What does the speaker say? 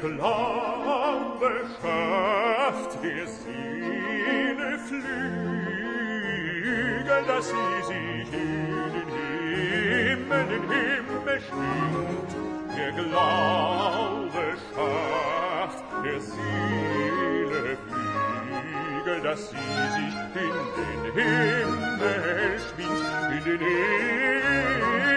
Glaube schafft der Seele Flügel, dass sie sich in den Himmel schwingt. Der Glaube schafft der Seele Flügel, dass sie sich in den Himmel schwingt, in den Himmel